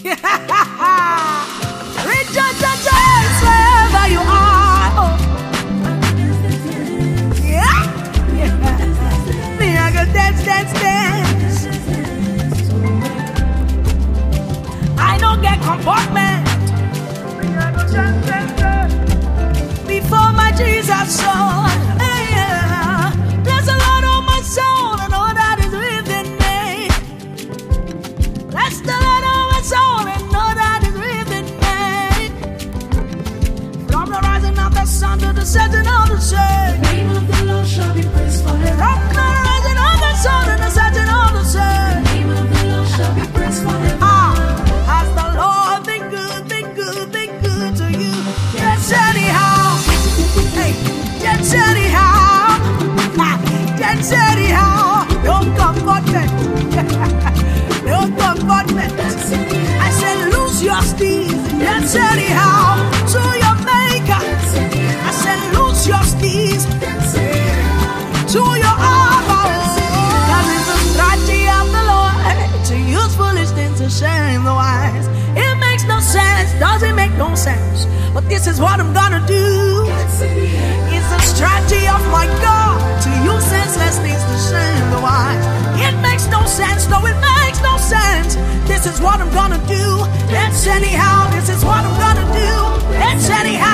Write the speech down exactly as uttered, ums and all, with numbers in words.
Rejoice and dance wherever you are. Oh. Yeah, yeah. Me, I go dance, dance, dance. I don't get comportment. Me, I go dance, dance, dance. Before my Jesus soul. Hey, yeah. Bless the Lord, oh my soul, and all that is within me. Bless the Lord, oh my soul, and all that is within me. From the rising of the sun to the setting of the sun, The name of the Lord shall be praised forever. from the rising of the sun to the setting of the sun. The name of the Lord shall be praised forever. Ah, has the Lord been good, been good, been good to you? Yes, anyhow. Hey, yes, anyhow. Ah, yes, anyhow. Don't comfort me. Don't comfort me. I said, lose your steed. Yes, anyhow. To your maker. I said, lose your steed. To your armor. That is the strategy of the Lord. To use foolish things to shame the wise. It makes no sense. Does it make no sense? But this is what I'm gonna do. It's the strategy of my God to use senseless things to shame the wise. It makes no sense. No, it makes no sense. This is what I'm gonna do. It's anyhow. This is what I'm gonna do. It's anyhow.